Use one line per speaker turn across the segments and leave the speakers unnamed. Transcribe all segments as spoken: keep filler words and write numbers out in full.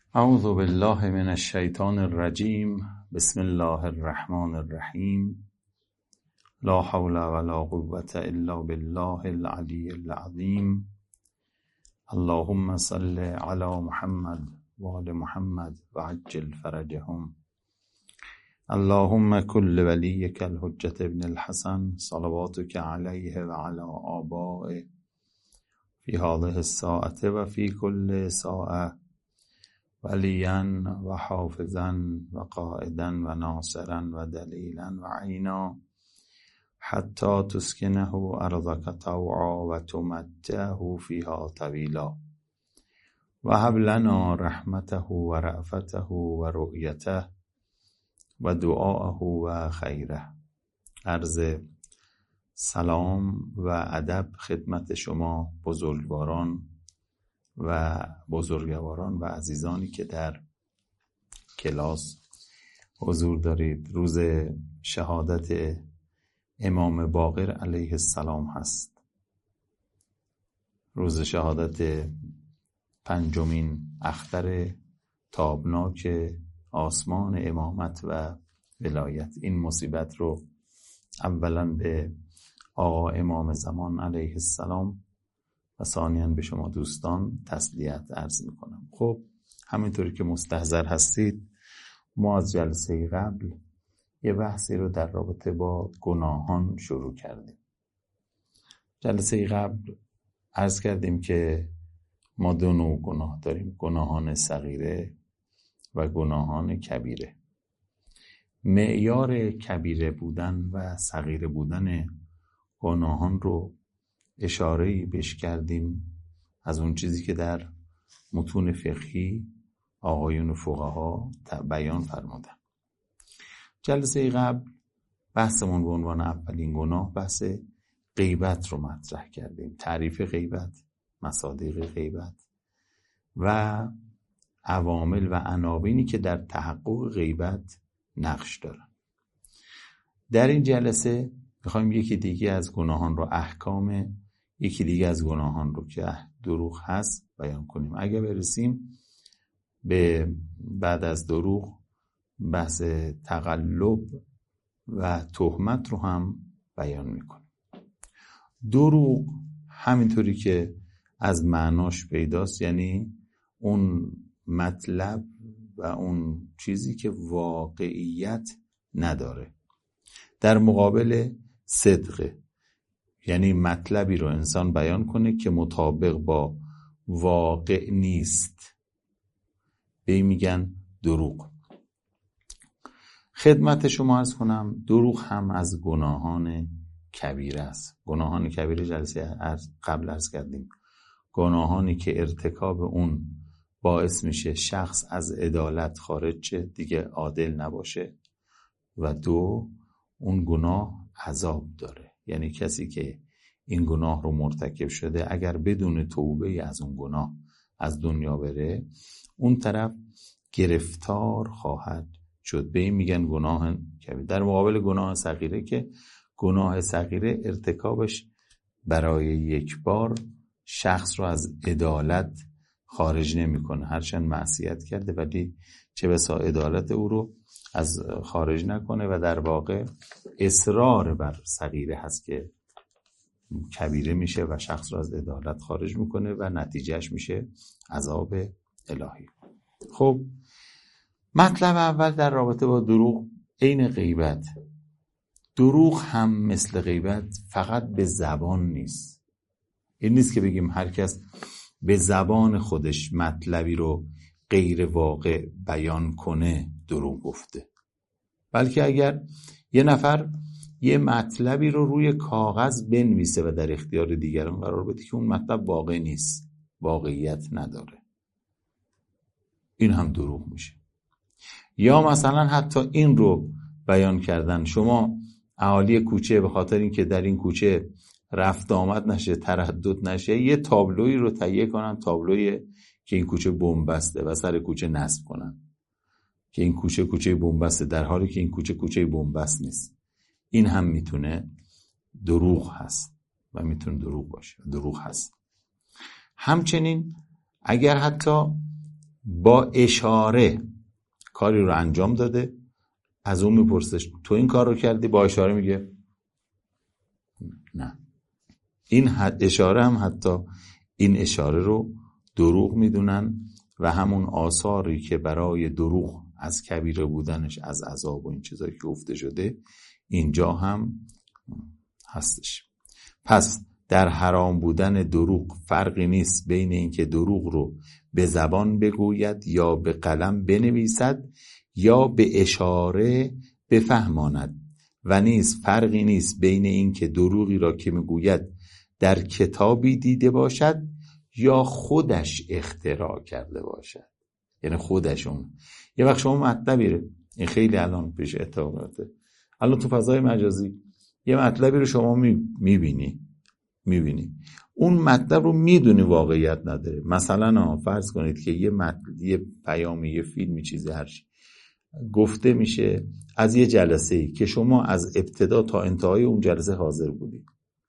اعوذ بالله من الشیطان الرجیم. بسم الله الرحمن الرحیم. لا حول ولا قوة الا بالله العلی العظیم. اللهم صل علی محمد و آل محمد و عجل فرجهم. اللهم كل وليك الحجة ابن الحسن صلواتك عليه وعلى آبائه في هذه الساعة وفي كل ساعة وليا وحافظا وقائدا وناصرا ودليلا وعينا حتى تسكنه أرضك طوعا وتمتعه فيها طويلا وهب لنا رحمته ورأفته ورؤيته ودعاءه و خیره. عرض سلام و ادب خدمت شما بزرگواران و بزرگواران و عزیزانی که در کلاس حضور دارید. روز شهادت امام باقر علیه السلام هست. روز شهادت پنجمین اختر تابناک آسمان امامت و ولایت. این مصیبت رو اولا به آقا امام زمان علیه السلام و ثانیاً به شما دوستان تسلیت عرض میکنم. خب همینطوری که مستحضر هستید، ما از جلسه قبل یه بحثی رو در رابطه با گناهان شروع کردیم. جلسه قبل عرض کردیم که ما دو نوع گناه داریم: گناهان صغیره و گناهان کبیره. معیار کبیره بودن و صغیره بودن گناهان رو اشاره‌ای بهش کردیم از اون چیزی که در متون فقهی آقایون فقها بیان فرمودن. جلسه قبل بحثمون به عنوان اولین گناه بحث غیبت رو مطرح کردیم. تعریف غیبت، مصادیق غیبت و عوامل و عناوینی که در تحقق غیبت نقش دارن. در این جلسه میخوایم یکی دیگه از گناهان رو، احکام یکی دیگه از گناهان رو که دروغ هست بیان کنیم. اگه برسیم به بعد از دروغ بحث تقلب و تهمت رو هم بیان میکنیم. دروغ همینطوری که از معناش پیداست، یعنی اون مطلب و اون چیزی که واقعیت نداره، در مقابل صدقه، یعنی مطلبی رو انسان بیان کنه که مطابق با واقع نیست، به این میگن دروغ. خدمت شما عرض کنم دروغ هم از گناهان کبیره است. گناهان کبیره جلسه قبل عرض کردیم گناهانی که ارتکاب اون باعث میشه شخص از عدالت خارج شه، دیگه عادل نباشه، و دو، اون گناه عذاب داره. یعنی کسی که این گناه رو مرتکب شده اگر بدون توبه از اون گناه از دنیا بره، اون طرف گرفتار خواهد شد. به این میگن گناه کبیره. در مقابل گناه صغیره که گناه صغیره ارتکابش برای یک بار شخص رو از عدالت خارج نمیکنه، هرچند معصیت کرده ولی چه بسا عدالت او رو از خارج نکنه، و در واقع اصرار بر صغیره هست که کبیره میشه و شخص رو از عدالت خارج میکنه و نتیجهش میشه عذاب الهی. خب مطلب اول در رابطه با دروغ عین غیبت. دروغ هم مثل غیبت فقط به زبان نیست. این نیست که بگیم هر کس به زبان خودش مطلبی رو غیر واقع بیان کنه دروغ گفته، بلکه اگر یه نفر یه مطلبی رو روی کاغذ بنویسه و در اختیار دیگران قرار بده که اون مطلب واقع نیست، واقعیت نداره، این هم دروغ میشه. یا مثلا حتی این رو بیان کردن: شما اهالی کوچه به خاطر اینکه در این کوچه رفت آمد نشه، تردد نشه، یه تابلویی رو تهیه کنن، تابلویی که این کوچه بن‌بسته، و سر کوچه نصب کنن که این کوچه کوچه بن‌بسته، در حالی که این کوچه کوچه بن‌بست نیست. این هم میتونه دروغ هست و میتونه دروغ باشه، دروغ هست. همچنین اگر حتی با اشاره کاری رو انجام داده، از اون میپرسش تو این کار رو کردی؟ با اشاره میگه نه. این اشاره هم حتی این اشاره رو دروغ میدونن و همون آثاری که برای دروغ از کبیره بودنش، از عذاب و این چیزایی که گفته شده اینجا هم هستش. پس در حرام بودن دروغ فرقی نیست بین اینکه دروغ رو به زبان بگوید یا به قلم بنویسد یا به اشاره بفهماند، و نیز فرقی نیست بین اینکه دروغی را که میگوید در کتابی دیده باشد یا خودش اختراع کرده باشد. یعنی خودشون یه وقت شما مطلبی، این خیلی الان پیش اتفاقاته، الان تو فضای مجازی یه مطلبی رو شما میبینی میبینی اون مطلب رو میدونی واقعیت نداره. مثلا فرض کنید که یه مطلب، یه پیامی، یه فیلمی، چیزی، هر چی گفته میشه از یه جلسه‌ای که شما از ابتدا تا انتهای اون جلسه حاضر بودی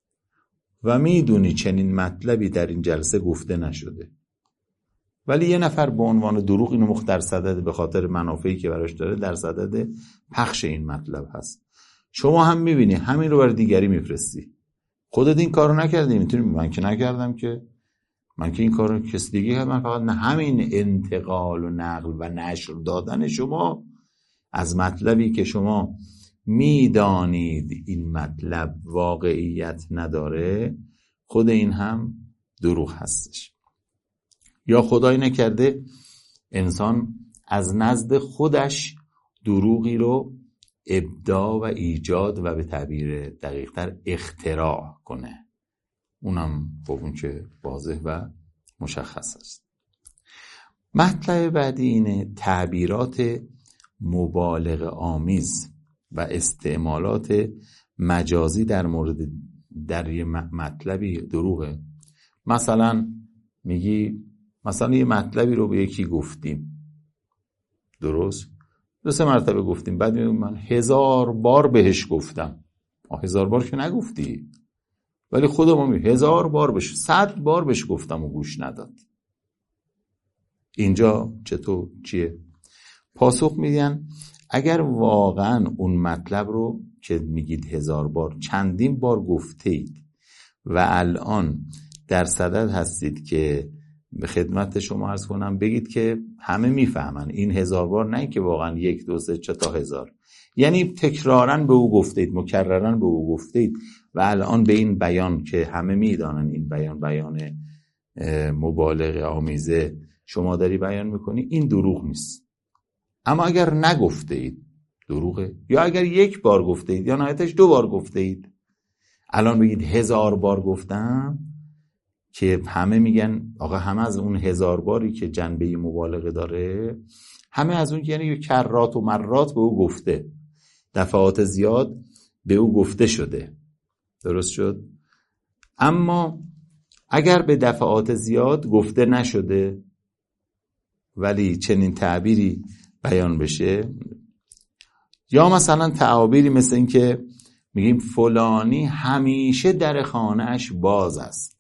و میدونی چنین مطلبی در این جلسه گفته نشده، ولی یه نفر به عنوان دروغ اینو مخ در صدد، به خاطر منافعی که براش داره در صدد پخش این مطلب هست. شما هم میبینی همین رو برای دیگری میفرستی. خودت این کارو نکردی، میتونی من که نکردم، که من که این کارو کسی دیگه کرد، من فقط نه. همین انتقال و نقل و نشر دادن شما از مطلبی که شما میدانید این مطلب واقعیت نداره، خود این هم دروغ هستش. یا خدای نکرده انسان از نزد خودش دروغی رو ابداع و ایجاد و به تعبیر دقیق‌تر اختراع کنه، اونم خب اون که واضح و مشخص است. مطلب بعدی اینه تعبیرات مبالغه آمیز و استعمالات مجازی در مورد در یه مطلبی دروغه. مثلا میگی مثلا یه مطلبی رو به یکی گفتیم، درست؟ دو سه مرتبه گفتیم، بعد میگم من هزار بار بهش گفتم. هزار بار که نگفتی، ولی خودمون میگم هزار بار بهش، صد بار بهش گفتم و گوش نداد. اینجا چطور چیه؟ پاسخ میدن اگر واقعا اون مطلب رو که میگید هزار بار چندین بار گفتید و الان در صدد هستید که به خدمت شما عرض کنم بگید که همه میفهمن این هزار بار، نه که واقعا یک دو سه چه تا هزار، یعنی تکرارن به او گفتید، مکررن به او گفتید و الان به این بیان که همه میدانن این بیان بیان مبالغه آمیزه شما داری بیان میکنی، این دروغ نیست. اما اگر نگفته اید دروغه، یا اگر یک بار گفته اید یا نهایتش دو بار گفته اید، الان بگید هزار بار گفتم، که همه میگن آقا همه از اون هزار باری که جنبه مبالغه داره، همه از اون یعنی کرات و مرات به او گفته، دفعات زیاد به او گفته شده، درست شد. اما اگر به دفعات زیاد گفته نشده ولی چنین تعبیری بیان بشه، یا مثلا تعابیری مثل این که میگیم فلانی همیشه در خانهش باز است،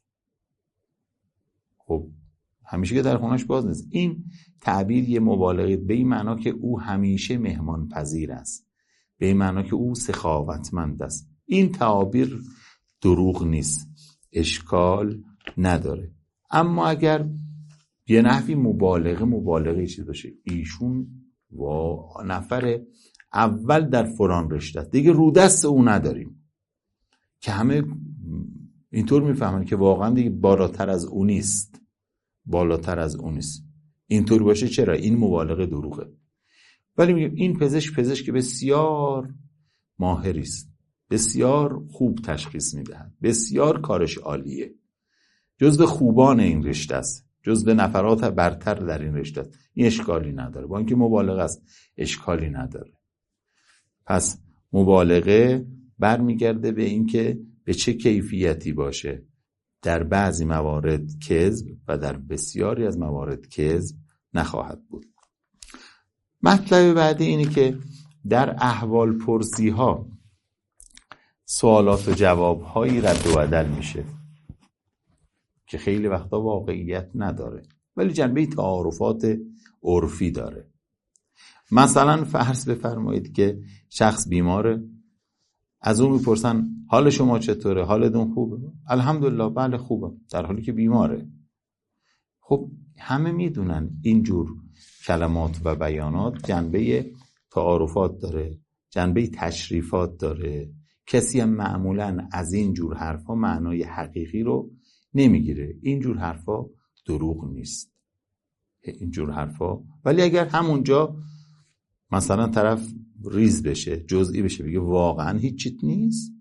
خب همیشه که در خانهش باز نیست، این تعبیر یه مبالغه به این معنا که او همیشه مهمان پذیر است، به این معنا که او سخاوتمند است. این تعابیر دروغ نیست، اشکال نداره. اما اگر یه نحوی مبالغه مبالغه چیز باشه، ایشون و نفر اول در فلان رشته دیگه رو دست او نداریم، که همه اینطور میفهمن که واقعا دیگه بالاتر از اون نیست، بالاتر از اون نیست. اینطور باشه چرا؟ این مبالغه دروغه. ولی میگم این پزشک پزشک بسیار ماهری است، بسیار خوب تشخیص میدهد، بسیار کارش عالیه، جزو خوبان این رشته است، جزو نفرات برتر در این رشته است. این اشکالی نداره، با اینکه مبالغه است اشکالی نداره. پس مبالغه برمیگرده به اینکه به چه کیفیتی باشه. در بعضی موارد کذب و در بسیاری از موارد کذب نخواهد بود. مطلب بعدی اینه که در احوال پرسی ها سوالات و جواب هایی رد و بدل میشه که خیلی وقتا واقعیت نداره. ولی جنبه تعارفات عرفی داره. مثلا فرض بفرمایید که شخص بیماره، از اون میپرسن حال شما چطوره؟ حالتون خوبه؟ الحمدلله بله خوبه، در حالی که بیماره. خب همه میدونن اینجور کلمات و بیانات جنبه تعارفات داره، جنبه تشریفات داره. کسی هم معمولا از اینجور حرفا معنای حقیقی رو نمیگیره. اینجور حرفا دروغ نیست، اینجور حرفا. ولی اگر همونجا مثلا طرف ریز بشه، جزئی بشه، بگه واقعا هیچیت نیست،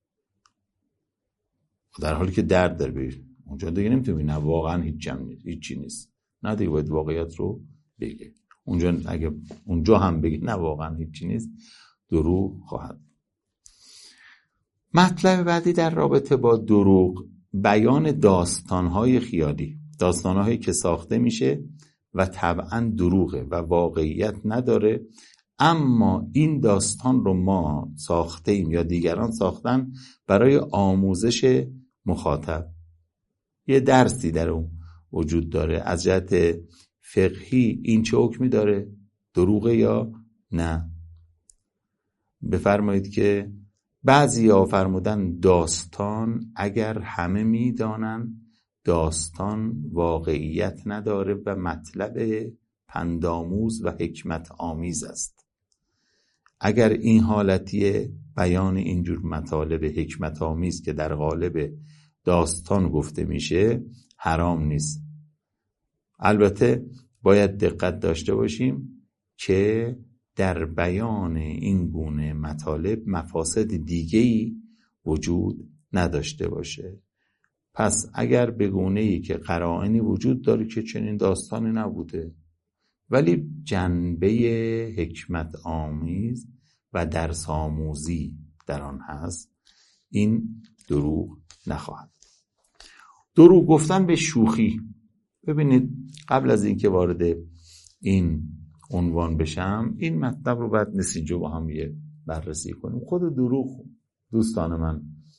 در حالی که درد داره، بگه اونجا دیگه نمیتونی نه واقعا هیچ هم نیست، هیچی نیست، نه دیگه باید واقعیت رو بگه. اونجا اگه اونجا هم بگه نه واقعا هیچی نیست، دروغ خواهد. مطلب بعدی در رابطه با دروغ، بیان داستان‌های خیالی، داستان‌هایی که ساخته میشه و طبعاً دروغه و واقعیت نداره، اما این داستان رو ما ساخته ایم یا دیگران ساختن برای آموزش مخاطب. یه درسی در اون وجود داره. از جهت فقهی این چه حکمی داره؟ دروغه یا نه؟ بفرمایید که بعضیا فرمودن داستان اگر همه میدانن داستان واقعیت نداره و مطلب پندآموز و حکمت آمیز است. اگر این حالتی بیان اینجور مطالب حکمت آمیز که در قالب داستان گفته میشه حرام نیست. البته باید دقت داشته باشیم که در بیان این گونه مطالب مفاسد دیگه‌ای وجود نداشته باشه. پس اگر به گونه‌ای که قرائنی وجود داره که چنین داستانی نبوده ولی جنبه حکمت آمیز و درس آموزی در آن هست، این دروغ نخواهد. دروغ گفتن به شوخی. ببینید قبل از اینکه وارد این عنوان بشم، این مطلب رو باید نسیجو با هم یه بررسی کنیم. خود دروغ دوستان من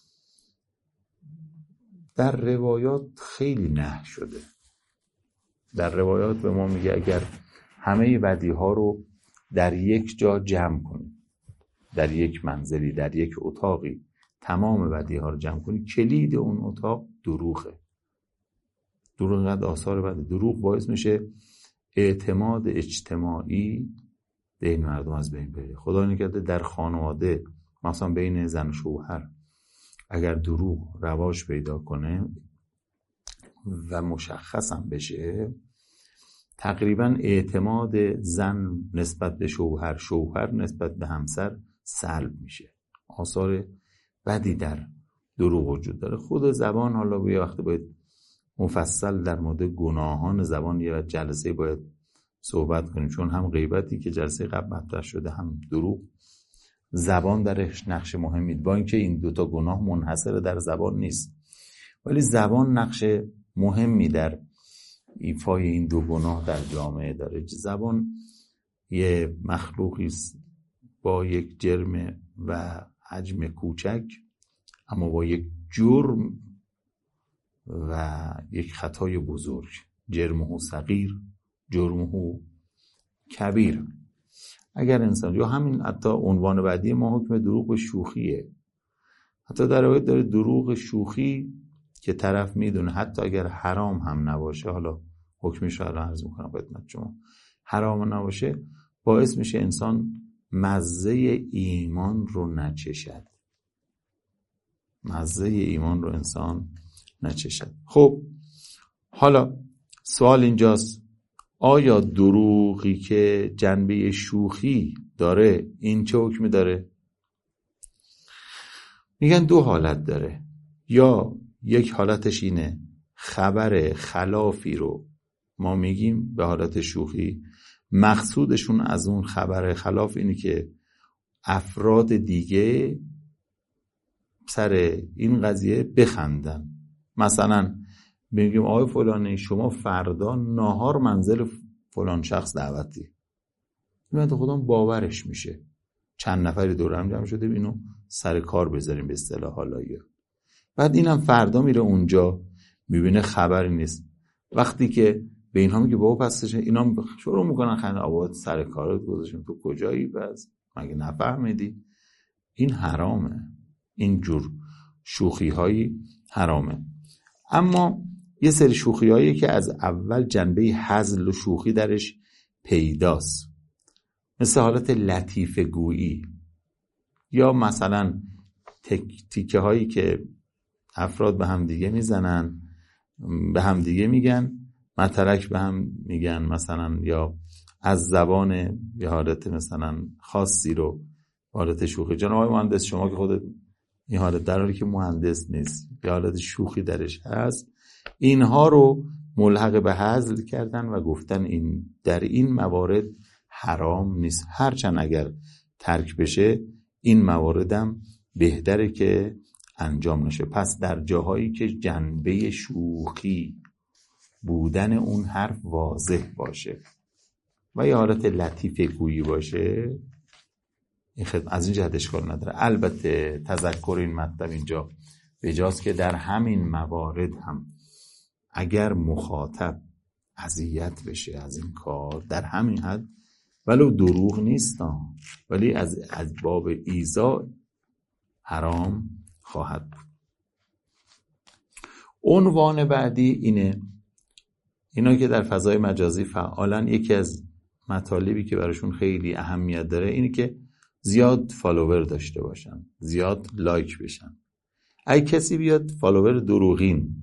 در روایات خیلی نهی شده. در روایات به ما میگه اگر همه بدی ها رو در یک جا جمع کنی، در یک منزلی، در یک اتاقی تمام بدی ها رو جمع کنی، کلید اون اتاق دروغه. دروغ اینقدر آثار بده. دروغ باعث میشه اعتماد اجتماعی بین مردم از بین بره. خدا نکرده در خانواده مثلا بین زن و شوهر اگر دروغ رواج پیدا کنه و مشخص هم بشه، تقریبا اعتماد زن نسبت به شوهر، شوهر نسبت به همسر سلب میشه. آثار بدی در دروغ وجود داره. خود زبان، حالا یه وقتی باید مفصل در مورد گناهان زبان یه جلسه باید صحبت کنیم، چون هم غیبتی که جلسه قبل مطرح شده، هم دروغ، زبان درش نقش مهمی. با اینکه این دوتا گناه منحصر در زبان نیست، ولی زبان نقش مهمی در ایفای این دو گناه در جامعه داره. زبان یه مخلوقی است با یک جرم و حجم کوچک، اما با یک جرم و یک خطای بزرگ. جرمه صغیر، جرمه کبیر. اگر انسان، یا همین حتی عنوان بعدی ما حکم دروغ شوخیه. حتی در روایت داره دروغ شوخی که طرف میدونه حتی اگر حرام هم نباشه، حالا حکمش رو عرض میکنم خدمت شما، حرام نباشه، باعث میشه انسان مزه ایمان رو نچشد. مزه ایمان رو انسان نچشد. خب حالا سوال اینجاست، آیا دروغی که جنبه شوخی داره این چه حکمی داره؟ میگن دو حالت داره. یا یک حالتش اینه خبر خلافی رو ما میگیم به حالت شوخی، مقصودشون از اون خبر خلاف اینه که افراد دیگه سر این قضیه بخندن. مثلا میگیم آقای فلانی شما فردا ناهار منزل فلان شخص دعوتی. این تو خودم باورش میشه. چند نفری دور هم جمع شده اینو سر کار بذاریم به اصطلاح حالاییه. بعد اینم فردا میره اونجا میبینه خبری نیست. وقتی که به اینها میگه بابا پسش اینا شروع میکنن خنده، آباد سر کارت گذاشتیم تو کجایی بس مگه نفهمیدی؟ این حرامه، این جور شوخی هایی حرامه. اما یه سری شوخی هایی که از اول جنبه هزل و شوخی درش پیداست، مثل حالت لطیفه گویی یا مثلا تک تیکه هایی که افراد به هم دیگه میزنن، به هم دیگه میگن، مترک به هم میگن مثلا، یا از زبان یه حالت مثلا خاصی رو حالت شوخی. جناب آقای مهندس شما که خودت این حالت در حالی که مهندس نیست یه حالت شوخی درش هست، اینها رو ملحق به هزل کردن و گفتن این در این موارد حرام نیست، هرچند اگر ترک بشه این مواردم بهتره که انجام نشه. پس در جاهایی که جنبه شوخی بودن اون حرف واضح باشه و یه حالت لطیفه گویی باشه، این خدمت از این جهت اشکال نداره. البته تذکر این مطلب اینجا بجاست که در همین موارد هم اگر مخاطب اذیت بشه از این کار در همین حد، ولو دروغ نیست ولی از از باب ایذا حرام خواهد بود. عنوان بعدی اینه، اینا که در فضای مجازی فعالن، یکی از مطالبی که براشون خیلی اهمیت داره اینه که زیاد فالوور داشته باشن، زیاد لایک بشن. اگه کسی بیاد فالوور دروغین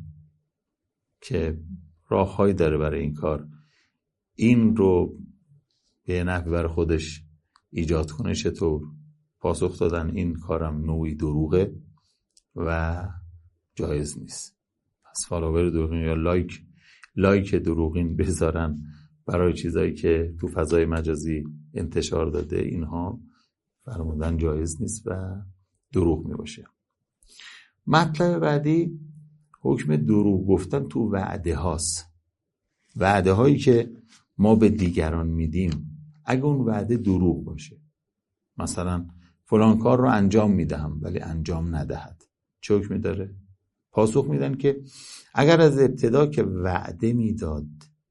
که راههایی داره برای این کار، این رو به نحوی برای خودش ایجاد کنه، چطور؟ پاسخ دادن این کارم نوعی دروغه و جایز نیست. پس فالوور دروغین یا لایک لایک دروغین بذارن برای چیزایی که تو فضای مجازی انتشار داده، اینها فرمودن جایز نیست و دروغ می باشه. مطلب بعدی حکم دروغ گفتن تو وعده هاست. وعده هایی که ما به دیگران میدیم اگه اون وعده دروغ باشه، مثلا فلان کار رو انجام میدهم ولی انجام ندهد، چه حکمی داره؟ پاسخ میدن که اگر از ابتدا که وعده میداد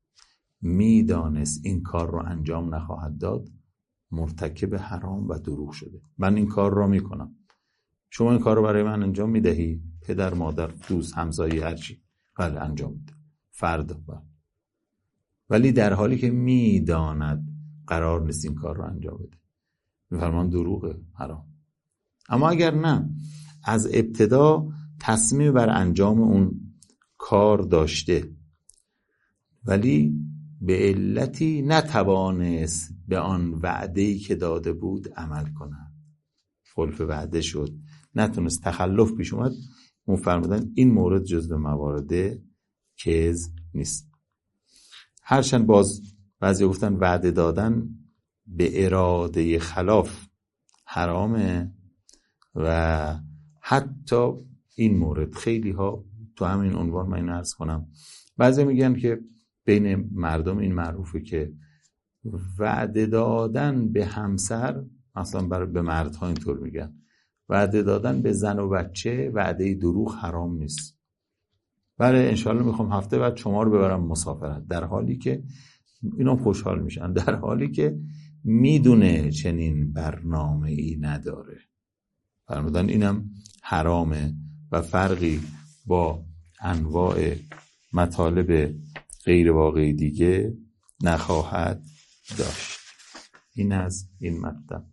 میدانست این کار رو انجام نخواهد داد، مرتکب حرام و دروغ شده. من این کار رو میکنم، شما این کار رو برای من انجام میدهی؟ پدر، مادر، دوست، همسایه، هرچی، بله انجام میده فردا، بله. ولی در حالی که میداند قرار نیست این کار رو انجام بده، میفرمان دروغه، حرام. اما اگر نه، از ابتدا تصمیم بر انجام اون کار داشته ولی به علتی نتوانست به آن وعده‌ای که داده بود عمل کنه، خلف وعده شد، نتونست، تخلف پیش اومد، اون فرمودن این مورد جزو موارد کذب نیست. هرچند باز بعضی گفتن وعده دادن به اراده خلاف حرامه و حتی این مورد خیلی ها تو همین عنوان من عرض کنم، بعضی میگن که بین مردم این معروفه که وعده دادن به همسر، مثلا برای به مردها اینطور میگن، وعده دادن به زن و بچه وعده دروغ حرام نیست. برای انشالله میخوام هفته بعد شما رو ببرم مسافرت، در حالی که اینا خوشحال میشن، در حالی که میدونه چنین برنامه ای نداره. فرمودن اینم حرامه و فرقی با انواع مطالب غیر واقعی دیگه نخواهد داشت. این از این مطلب.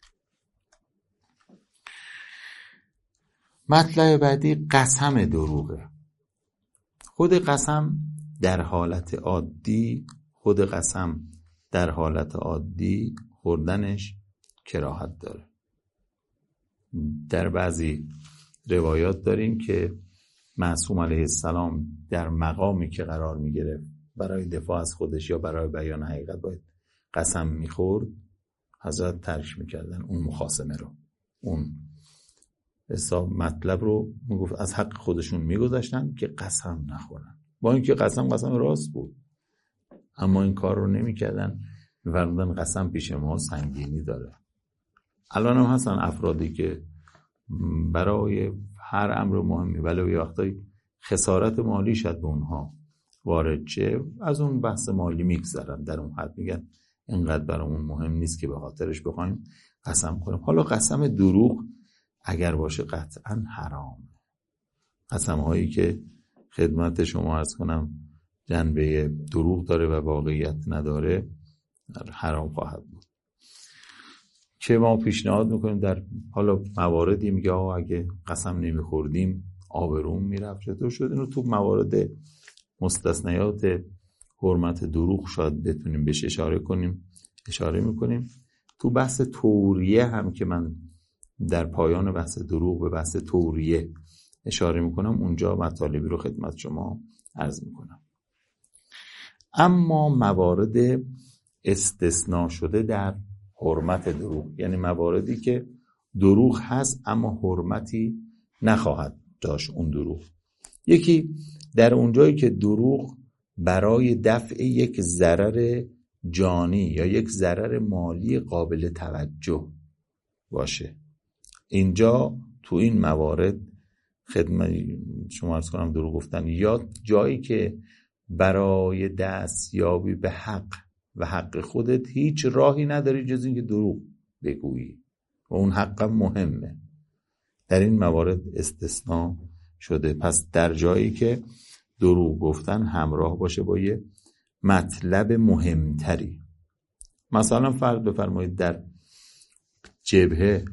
مطلب بعدی قسم دروغه. خود قسم در حالت عادی خود قسم در حالت عادی خوردنش کراهت داره. در بعضی روایات داریم که معصوم علیه السلام در مقامی که قرار می گرفت برای دفاع از خودش یا برای بیان حقیقت باید قسم می خورد، حضرت ترک می کردن اون مخاصمه رو، اون حساب مطلب رو می گفت از حق خودشون می گذاشتن که قسم نخورن، با اینکه قسم قسم راست بود، اما این کار رو نمی کردن. می فرمودن قسم پیش ما سنگینی داره. الان هم هستن افرادی که برای هر امر مهمی ولی یه وقتایی خسارت مالی شد به اونها وارد شه از اون بحث مالی میگذرن، در اون حد میگن اینقدر برامون مهم نیست که به خاطرش بخوایم قسم کنیم. حالا قسم دروغ اگر باشه قطعا حرام. قسم هایی که خدمت شما عرض کنم جنبه دروغ داره و واقعیت نداره حرام خواهد بود. که ما پیشنهاد میکنیم در حالا مواردی میگه آقا اگه قسم نمیخوردیم آبروم میرفت، چطور شد؟ اینو تو موارد مستثنیات حرمت دروغ شاید بتونیم بهش اشاره کنیم، اشاره میکنیم. تو بحث توریه هم که من در پایان بحث دروغ به بحث توریه اشاره میکنم، اونجا مطالبی رو خدمت شما عرض میکنم. اما موارد استثناء شده در حرمت دروغ، یعنی مواردی که دروغ هست اما حرمتی نخواهد داشت اون دروغ. یکی در اونجایی که دروغ برای دفع یک ضرر جانی یا یک ضرر مالی قابل توجه باشه. اینجا تو این موارد خدمت شما عرض کنم دروغ گفتن یا جایی که برای دستیابی به حق و حق خودت هیچ راهی نداری جز اینکه دروغ بگویی و اون حق مهمه، در این موارد استثناء شده. پس در جایی که دروغ گفتن همراه باشه با یه مطلب مهمتری، مثلا فرض بفرمایید در جبهه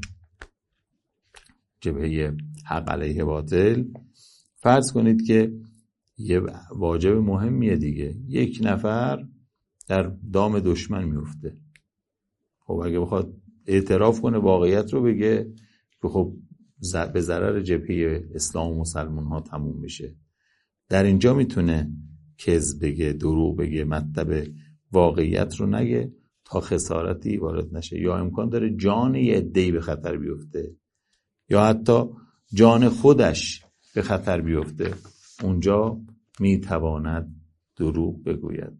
جبهه حق علیه باطل فرض کنید که یه واجب مهمیه دیگه، یک نفر در دام دشمن میفته. خب اگه بخواد اعتراف کنه واقعیت رو بگه که خب به ضرر جبهه اسلام و مسلمان ها تموم میشه، در اینجا میتونه کذب بگه، دروغ بگه، مطلب واقعیت رو نگه تا خسارتی وارد نشه، یا امکان داره جان یه عده‌ای به خطر بیفته یا حتی جان خودش به خطر بیفته، اونجا میتواند دروغ بگوید.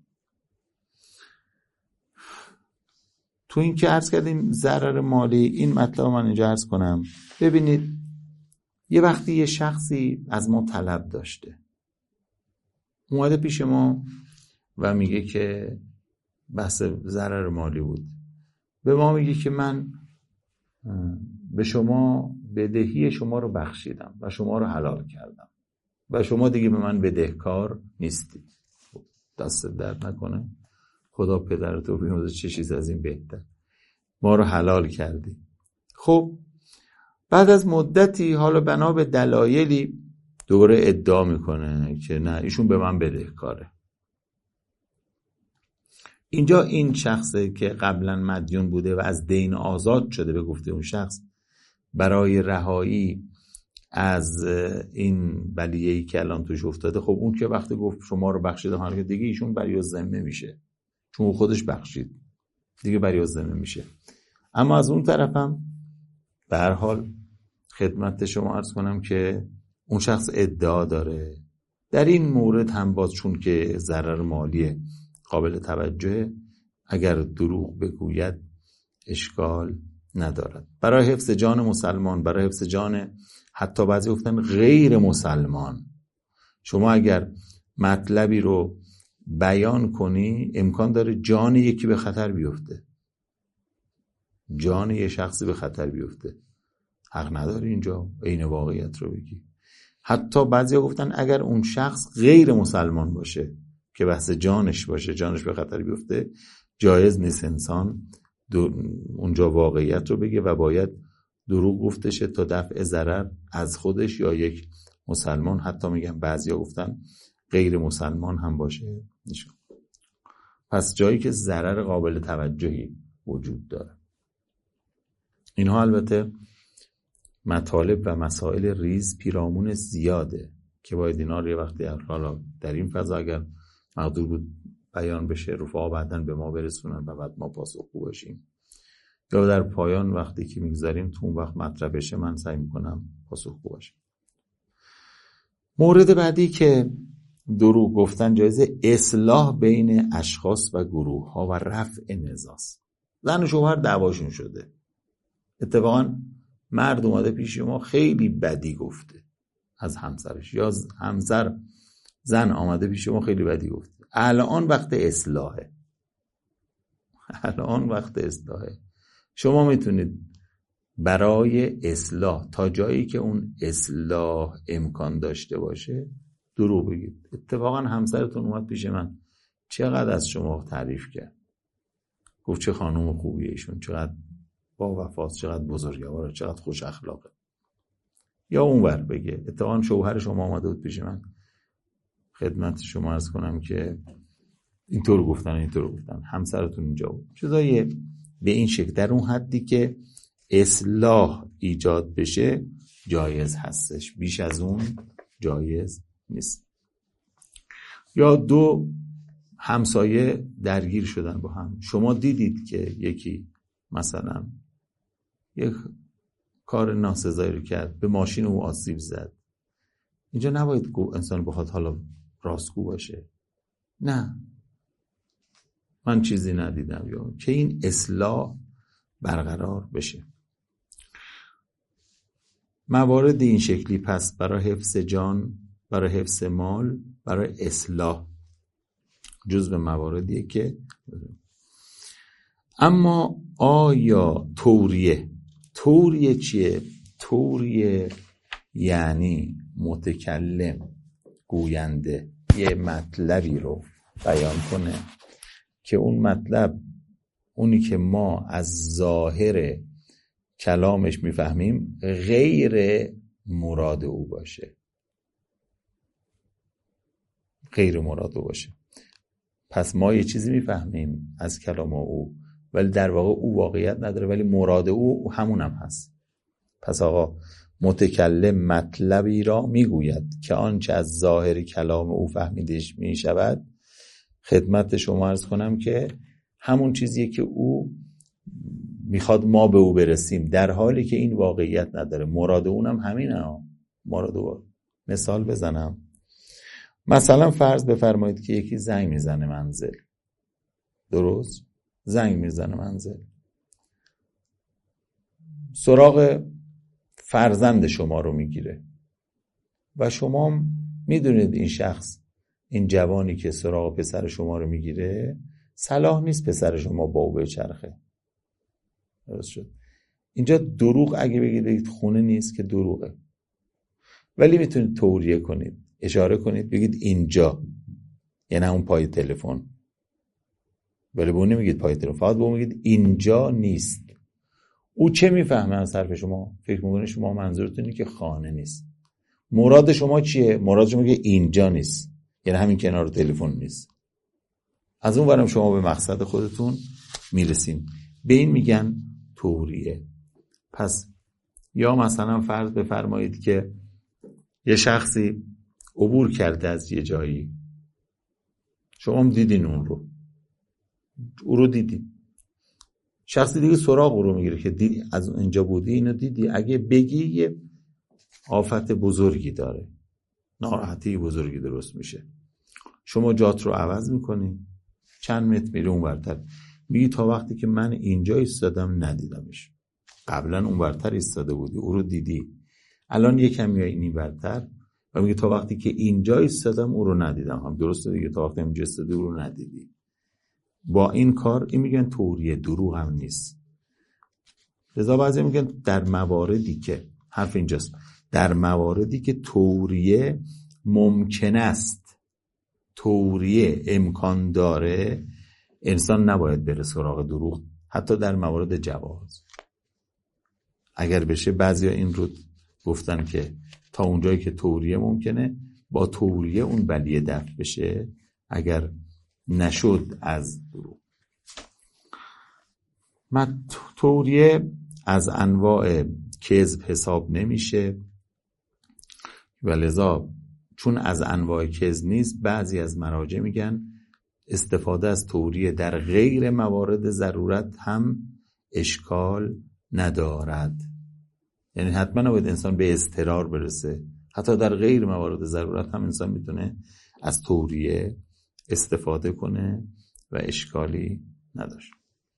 تو این که عرض کردیم ضرر مالی، این مطلب من اینجا عرض کنم. ببینید یه وقتی یه شخصی از ما طلب داشته، اومده پیش ما و میگه که بحث ضرر مالی بود، به ما میگه که من به شما بدهی شما رو بخشیدم و شما رو حلال کردم و شما دیگه به من بدهکار نیستید. دست درد نکنه، خدا پدرتو بیامرزه، چه چیز از این بهتر، ما رو حلال کردی. خب بعد از مدتی حالا بنا به دلایلی دوباره ادعا میکنه که نه ایشون به من بدهکاره. اینجا این شخصی که قبلا مدیون بوده و از دین آزاد شده، به گفته اون شخص برای رهایی از این بلیه‌ای که الان توش افتاده، خب اون که وقتی گفت شما رو بخشیدم حالا دیگه ایشون بری از ذمه میشه، چون خودش بخشید دیگه بری از ذمه میشه. اما از اون طرفم به هر حال خدمت شما عرض کنم که اون شخص ادعا داره در این مورد هم باز، چون که ضرر مالی قابل توجه، اگر دروغ بگوید اشکال ندارد. برای حفظ جان مسلمان، برای حفظ جان حتی بعضی گفتن غیر مسلمان، شما اگر مطلبی رو بیان کنی امکان داره جان یکی به خطر بیفته، جان یه شخصی به خطر بیفته، حق نداری اینجا عین واقعیت رو بگی. حتی بعضی گفتن اگر اون شخص غیر مسلمان باشه که بحث جانش باشه، جانش به خطر بیفته، جایز نیست انسان اونجا واقعیت رو بگه و باید دروغ گفته شه تا دفع ضرر از خودش یا یک مسلمان، حتی میگن بعضیا گفتن غیر مسلمان هم باشه نشون. پس جایی که ضرر قابل توجهی وجود داره. اینها البته مطالب و مسائل ریز پیرامون زیاده که باید اینا رو یه وقتی حالا در این فضا اگر مقدور بود بیان بشه، رفقا بعدن به ما برسونن و بعد ما پاسخگو باشیم، یا در پایان وقتی که میگذاریم تو اون وقت مطرح بشه من سعی میکنم پاسخگو باشم. مورد بعدی که دروغ گفتن جایز اصلاح بین اشخاص و گروه ها و رفع نزاست. زن و شوهر دعواشون شده، اتفاقا مرد اومده پیش ما خیلی بدی گفته از همسرش، یا همسر زن آمده پیش شما خیلی بدی گفت، الان وقت اصلاحه، الان وقت اصلاحه. شما میتونید برای اصلاح تا جایی که اون اصلاح امکان داشته باشه دروغ بگید. اتفاقا همسرتون اومد پیش من چقدر از شما تعریف کرد، گفت چه خانم خوبیه ایشون، چقدر با وفاست، چقدر بزرگواره، چقدر خوش اخلاقه. یا اونور بگه اتفاقا شوهر شما اومده بود پیش من، خدمت شما عرض کنم که اینطور گفتن اینطور گفتن، همسرتون اینجا بود. چیزای به این شکل در اون حدی که اصلاح ایجاد بشه جایز هستش، بیش از اون جایز نیست. یا دو همسایه درگیر شدن با هم، شما دیدید که یکی مثلا یک کار ناسزایی رو کرد، به ماشین او آسیب زد، اینجا نباید انسان بخواد حالا راستگو باشه، نه من چیزی ندیدم، یا که این اصلاح برقرار بشه. موارد این شکلی پس برای حفظ جان، برای حفظ مال، برای اصلاح جزء مواردیه که. اما آیا توریه توریه چیه؟ توریه یعنی متکلم گوینده یه مطلبی رو بیان کنه که اون مطلب اونی که ما از ظاهر کلامش میفهمیم غیر مراد او باشه، غیر مراد او باشه. پس ما یه چیزی میفهمیم از کلام او ولی در واقع او واقعیت نداره، ولی مراد او همون هم هست. پس آقا متکلم مطلبی را میگوید که آنچه از ظاهر کلام او فهمیدش میشود، خدمت شما عرض کنم که همون چیزیه که او میخواد ما به او برسیم، در حالی که این واقعیت نداره. مراد اونم همینه ها. مراد او مثال بزنم، مثلا فرض بفرمایید که یکی زنگ میزنه منزل، درست؟ زنگ میزنه منزل، سراغ فرزند شما رو میگیره و شما میدونید این شخص، این جوانی که سراغ پسر شما رو میگیره صلاح نیست پسر شما با او بچرخه. درست شد؟ اینجا دروغ اگه بگید خونه نیست که دروغه، ولی میتونید توریه کنید، اشاره کنید، بگید اینجا، یعنی اون پای تلفن، ولی به اون نمیگید پای تلفن، فقط به اون میگید اینجا نیست. او چه میفهمه از حرف شما؟ فکر میکنه شما منظورتون اینه که خانه نیست. مراد شما چیه؟ مراد شما که اینجا نیست، یعنی همین کنار تلفن نیست. از اون ورم شما به مقصد خودتون میرسین. به این میگن توریه. پس یا مثلا فرض بفرمایید که یه شخصی عبور کرده از یه جایی، شما هم دیدین اون رو، او رو دیدین، شخصی دیگه سراغ او رو میگیره که دیدی از اینجا بودی، اینو دیدی، اگه بگی یه آفت بزرگی داره، ناراحتی بزرگی درست میشه. شما جات رو عوض میکنی، چند متر میره اون ورتر، میگی تا وقتی که من اینجا ایستادم ندیدمش، قبلا اون ورتر ایستاده بودی، او رو دیدی، الان یکم میای این ورتر و میگی تا وقتی که اینجا ایستادم او رو ندیدم. هم درسته دیگه، تا وقتی اینجا ایستادی او رو ندیدی. با این کار این میگن توریه، دروغ هم نیست. لذا بعضی میگن در مواردی که، حرف اینجاست، در مواردی که توریه ممکن است، توریه امکان داره، انسان نباید بره سراغ دروغ، حتی در موارد جواز. اگر بشه، بعضیا این رو گفتن که تا اونجایی که توریه ممکنه، با توریه اون بلیه دفع بشه، اگر نشد از دروغ. من توریه از انواع کذب حساب نمیشه و لذا چون از انواع کذب نیست، بعضی از مراجع میگن استفاده از توریه در غیر موارد ضرورت هم اشکال ندارد. یعنی حتما نباید انسان به اضطرار برسه، حتی در غیر موارد ضرورت هم انسان میتونه از توریه استفاده کنه و اشکالی نداشت.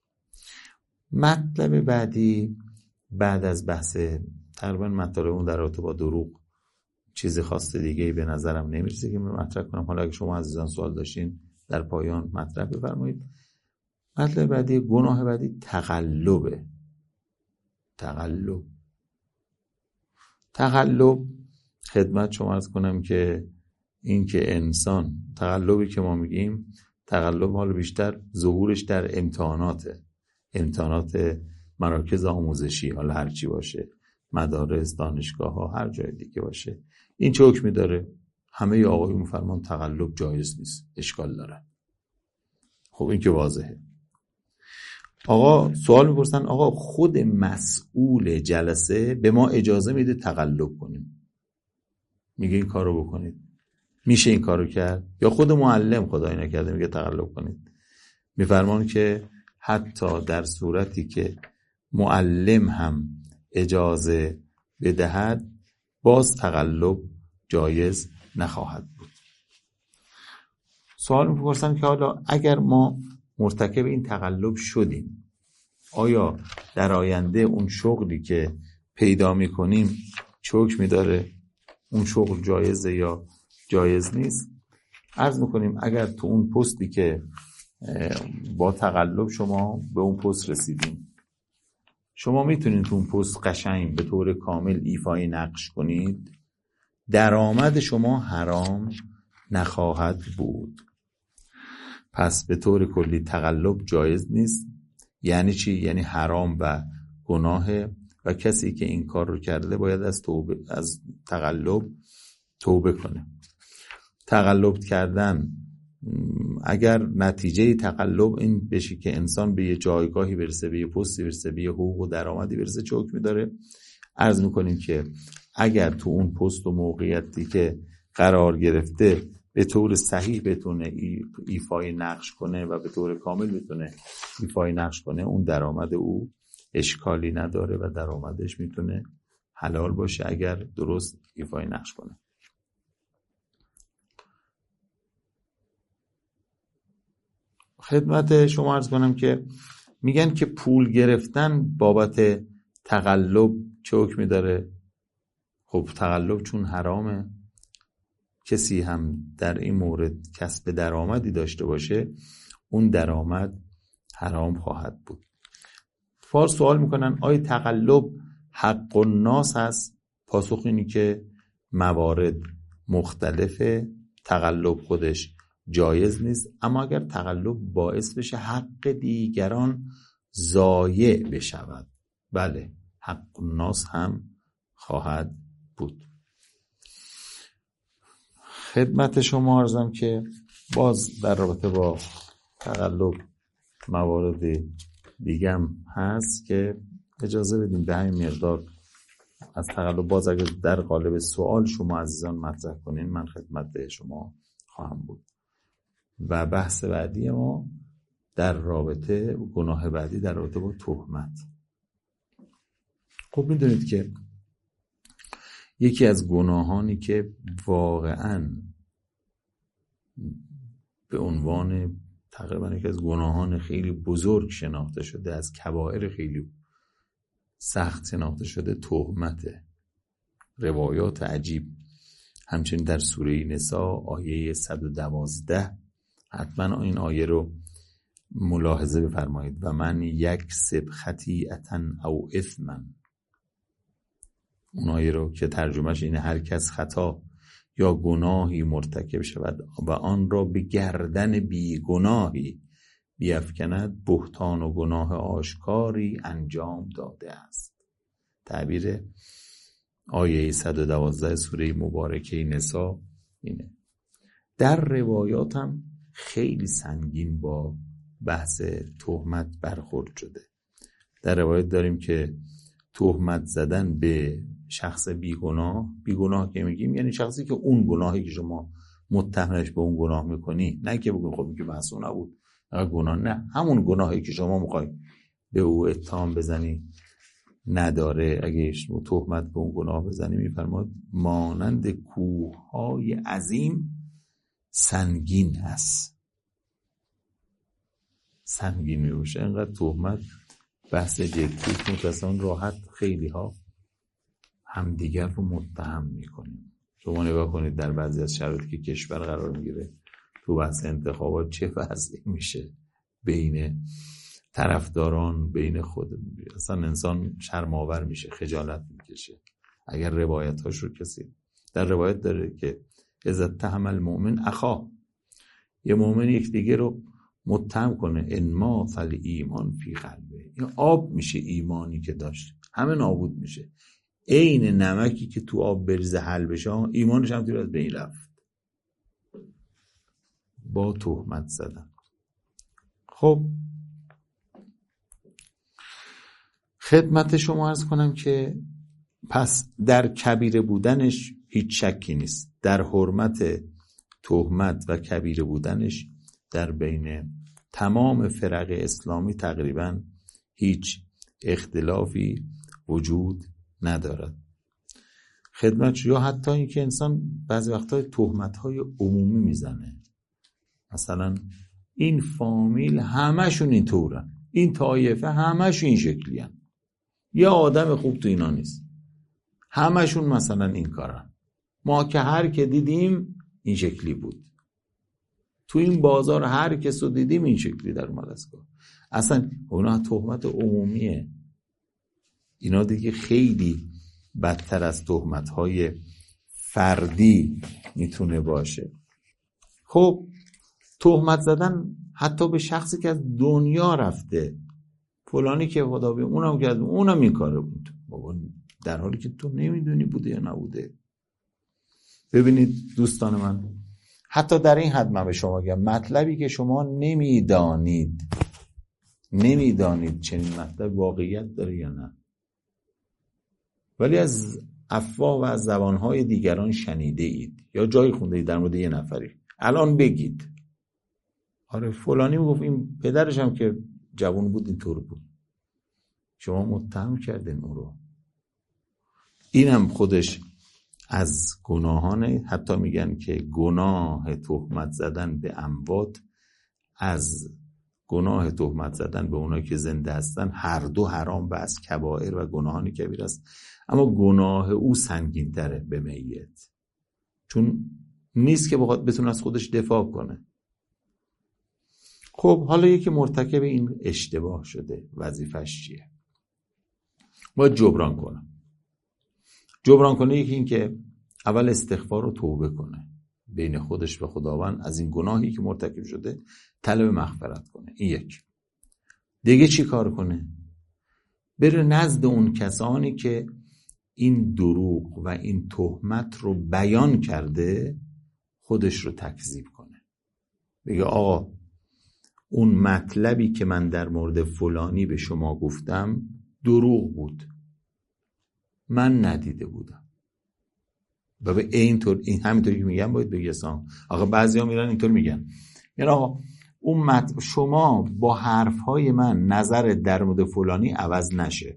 مطلب بعدی بعد از بحث تقریبا مطالب اون در رابطه با دروغ چیز خاص دیگه به نظرم نمیرسه که من مطرح کنم. حالا اگه شما عزیزان سوال داشتین در پایان مطرح بفرمایید. مطلب بعدی، گناه بعدی تقلبه. تقلب تقلب خدمت شما عرض کنم که این که انسان، تقلبی که ما میگیم تقلب حالا بیشتر ظهورش در امتحاناته، امتحانات مراکز آموزشی، حالا هر چی باشه، مدارس، دانشگاه ها، هر جای دیگه باشه. این چه حکمی داره؟ همه آقایون میفرمان تقلب جایز نیست، اشکال داره. خب این که واضحه. آقا سوال میپرسن آقا خود مسئول جلسه به ما اجازه میده تقلب کنیم، میگه این کارو بکنید، میشه این کارو کرد؟ یا خود معلم خدای نکرده میگه تقلب کنید؟ میفرمان که حتی در صورتی که معلم هم اجازه بدهد باز تقلب جایز نخواهد بود. سوال میپرسن که حالا اگر ما مرتکب این تقلب شدیم، آیا در آینده اون شغلی که پیدا میکنیم چه حکمی داره؟ اون شغل جایزه یا جایز نیست؟ عرض میکنیم اگر تو اون پستی که با تقلب شما به اون پست رسیدین، شما میتونید تو اون پست قشنگ به طور کامل ایفای نقش کنید، درآمد شما حرام نخواهد بود. پس به طور کلی تقلب جایز نیست. یعنی چی؟ یعنی حرام و گناهه و کسی که این کار رو کرده باید از توبه از تقلب توبه کنه. تقلب کردن اگر نتیجه تقلب این بشه که انسان به یه جایگاهی برسه، به یه پستی برسه، به یه حقوق و درآمدی برسه، چه حکمی داره؟ عرض میکنیم که اگر تو اون پست و موقعیتی که قرار گرفته به طور صحیح بتونه ایفای نقش کنه و به طور کامل بتونه ایفای نقش کنه، اون درآمد او اشکالی نداره و درآمدش میتونه حلال باشه اگر درست ایفای نقش کنه. خدمت شما عرض کنم که میگن که پول گرفتن بابت تقلب چه حکمی داره؟ خب تقلب چون حرامه، کسی هم در این مورد کسب درآمدی داشته باشه اون درآمد حرام خواهد بود. فار سوال میکنن آیا تقلب حق الناس هست؟ پاسخ اینی که موارد مختلفه، تقلب خودش جایز نیست، اما اگر تقلب باعث بشه حق دیگران ضایع بشود، بله حق الناس هم خواهد بود. خدمت شما عرضم که باز در رابطه با تقلب موارد دیگه هم هست که اجازه بدیم به همین مقدار از تقلب باز اگر در قالب سوال شما عزیزان مطرح کنین من خدمت شما خواهم بود. و بحث بعدی ما در رابطه گناه بعدی در رابطه با تهمت. خب میدونید که یکی از گناهانی که واقعاً به عنوان تقریباً یکی از گناهان خیلی بزرگ شناخته شده، از کبائر خیلی سخت شناخته شده، تهمته. روایات عجیب همچنین در سوره نساء آیه صد و دوازده، حتما این آیه رو ملاحظه بفرمایید. و من یکسب خطیئة او اثما، اون آیه رو که ترجمهش اینه هر کس خطا یا گناهی مرتکب شود و آن را به گردن بی گناهی بیفکند، بهتان و گناه آشکاری انجام داده است. تعبیر آیه صد و دوازده سوره مبارکه نساء اینه. در روایات هم خیلی سنگین با بحث تهمت برخورد شده. در روایت داریم که تهمت زدن به شخص بیگناه، بیگناه که میگیم یعنی شخصی که اون گناهی که شما متهمش به اون گناه میکنی، نه که بگیم خب میگه معصوم نبود اگر گناه، نه، همون گناهی که شما میخوای به او اتهام بزنی نداره، اگه تهمت به اون گناه بزنی میفرماد مانند کوههای عظیم سنگین است. سنگین میباشه. اینقدر تهمت بحث جدی متاسفانه راحت خیلی ها همدیگر رو متهم میکنیم. شما نگاه کنید در بعضی از شرایطی که کشور قرار میگیره تو بحث انتخابات چه وضعی میشه بین طرفداران، بین خود، اصلا انسان شرم‌آور میشه، خجالت میکشه. اگر روایتاش رو کسی در روایت داره که اذا اتهم المؤمن اخاه، یه مؤمن یک دیگه رو متهم کنه، انما فل ایمان فی قلبه، این آب میشه ایمانی که داشت، همه نابود میشه. عین نمکی که تو آب بریزه حل بشه، ایمانش هم توی از بین رفت با تهمت زدن. خب خدمت شما عرض کنم که پس در کبیره بودنش هیچ شکی نیست، در حرمت تهمت و کبیره بودنش در بین تمام فرق اسلامی تقریبا هیچ اختلافی وجود ندارد. خدمت یا حتی اینکه انسان بعضی وقتا تهمت‌های عمومی میزنه، مثلا این فامیل همشون این طورن، این طایفه همشون این شکلی هن. یه آدم خوب تو اینا نیست، همشون مثلا این کارن، ما که هر که دیدیم این شکلی بود، تو این بازار هر کس رو دیدیم این شکلی در اومد از کار. اصلا اونا تهمت عمومیه، اینا دیگه خیلی بدتر از تهمت‌های فردی میتونه باشه. خب تهمت زدن حتی به شخصی که از دنیا رفته، فلانی که خدا به اونم کرد، اونم این کاره بود، بابا در حالی که تو نمیدونی بوده یا نبوده. ببینید دوستان من، حتی در این حد من به شما میگم، مطلبی که شما نمیدانید نمیدانید چنین مطلب واقعیت داره یا نه، ولی از افواه و از زبانهای دیگران شنیده اید یا جایی خونده اید در مورد یه نفری، الان بگید آره فلانی میگفت این پدرش هم که جوان بود اینطور بود، شما متهم کردین اون رو. اینم خودش از گناهانه. حتی میگن که گناه تهمت زدن به اموات از گناه تهمت زدن به اونایی که زنده هستن هر دو حرام و از کبائر و گناهان کبیر است، اما گناه او سنگین تره به میت، چون نیست که بخواد بتونه از خودش دفاع کنه. خب حالا یکی مرتکب این اشتباه شده، وظیفش چیه؟ باید جبران کنه. جبران کنه یکی این که اول استغفار و توبه کنه بین خودش و خداوند از این گناهی که مرتکب شده، طلب مغفرت کنه. این یک. دیگه چی کار کنه؟ بره نزد اون کسانی که این دروغ و این تهمت رو بیان کرده، خودش رو تکذیب کنه. بگه آقا اون مطلبی که من در مورد فلانی به شما گفتم دروغ بود، من ندیده بودم. و به اینطور این همینطوری که میگم باید بگی سام. آقا بعضیا میرن اینطور میگن، یعنی آقا اون مط... شما با حرفهای من نظر در مورد فلانی عوض نشه.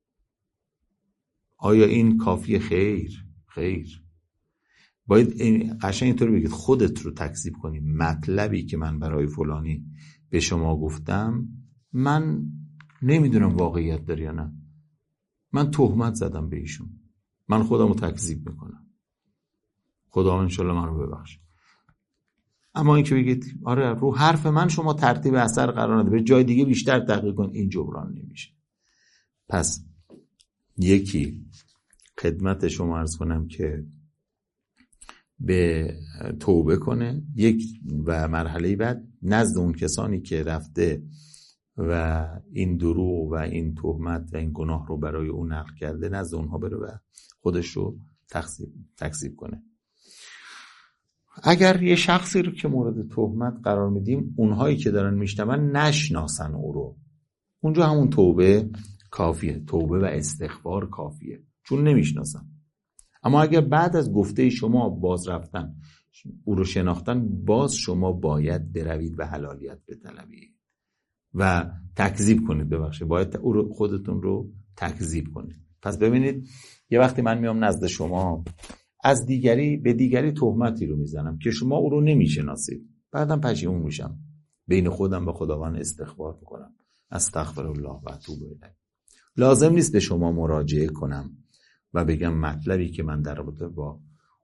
آیا این کافیه؟ خیر خیر. باید قشنگ اینطوری بگید، خودت رو تکذیب کنی. مطلبی که من برای فلانی به شما گفتم من نمیدونم واقعیت داره یا نه، من تهمت زدم به ایشون، من خودم رو تکذیب میکنم، خدا انشالله من رو ببخشه. اما این که بگید آره رو حرف من شما ترتیب اثر قرار نده، به جای دیگه بیشتر تحقیق کن، این جبران نمیشه. پس یکی خدمت شما عرض کنم که به توبه کنه، یک و مرحله بعد نزد اون کسانی که رفته و این دروغ و این تهمت و این گناه رو برای اون نقل کرده، نزد اونها بره و خودش رو تکذیب تکذیب کنه. اگر یه شخصی رو که مورد تهمت قرار میدیم، اونهایی که دارن میشنون نشناسن او رو، اونجا همون توبه کافیه، توبه و استغفار کافیه، چون نمیشناسن. اما اگر بعد از گفته شما باز رفتن او رو شناختن، باز شما باید بروید و حلالیت بطلبید و تکذیب کنید. ببخشید باید او رو خودتون رو تکذیب کنید. پس ببینید یه وقتی من میام نزد شما از دیگری به دیگری تهمتی رو میزنم که شما او رو نمیشناسید، بعدم پشیمون میشم، بین خودم و خداوند استغفار میکنم، استغفر الله و اتوب الیه. لازم نیست به شما مراجعه کنم و بگم مطلبی که من در رابطه با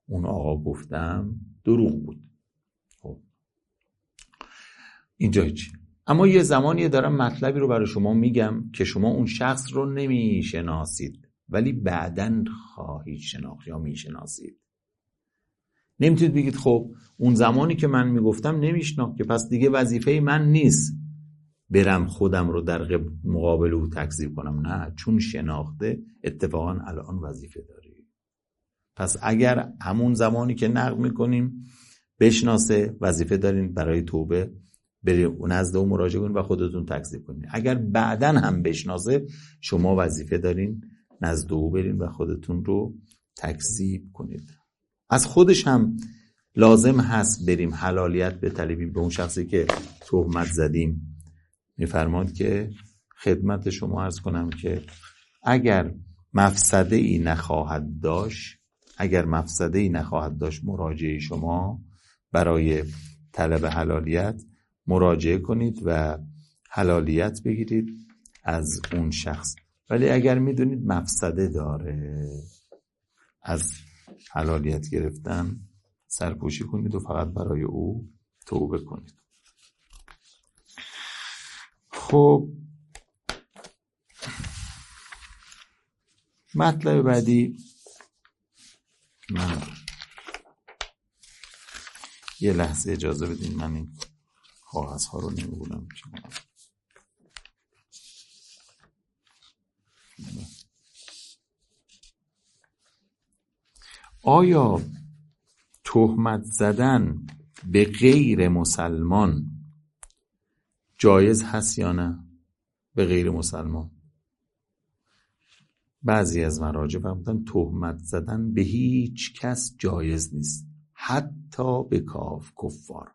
اون آقا گفتم دروغ بود. خب اینجا هیچی. اما یه زمانی دارم مطلبی رو برای شما میگم که شما اون شخص رو نمیشناسید ولی بعداً خواهید شناخت یا میشناسید. نمیتونید بگید خب اون زمانی که من میگفتم نمیشناخت که پس دیگه وظیفه من نیست برم خودم رو در مقابل او تکذیب کنم. نه، چون شناخته اتفاقا الان وظیفه داری. پس اگر همون زمانی که نقد میکنیم بشناسه، وظیفه دارین برای توبه برید نزد او مراجعه کنید و خودتون تکذیب کنید. اگر بعداً هم بشناسه، شما وظیفه دارین نزد او برین و خودتون رو تکذیب کنید. از خودش هم لازم هست بریم حلالیت بطلبیم به اون شخصی که تهمت زدیم. میفرماد که خدمت شما عرض کنم که اگر مفسده ای نخواهد داشت اگر مفسده ای نخواهد داشت مراجعه شما برای طلب حلالیت مراجعه کنید و حلالیت بگیرید از اون شخص. ولی اگر میدونید مفسده داره، از حلالیت گرفتن سرپوشی کنید و فقط برای او توبه کنید. خب مطلب بعدی، من یه لحظه اجازه بدین، من این کاغذ ها رو نمی‌بونم. آیا تهمت زدن به غیر مسلمان جایز هست یا نه؟ به غیر مسلمان بعضی از مراجع فرمودن تهمت زدن به هیچ کس جایز نیست، حتی به کاف کفار،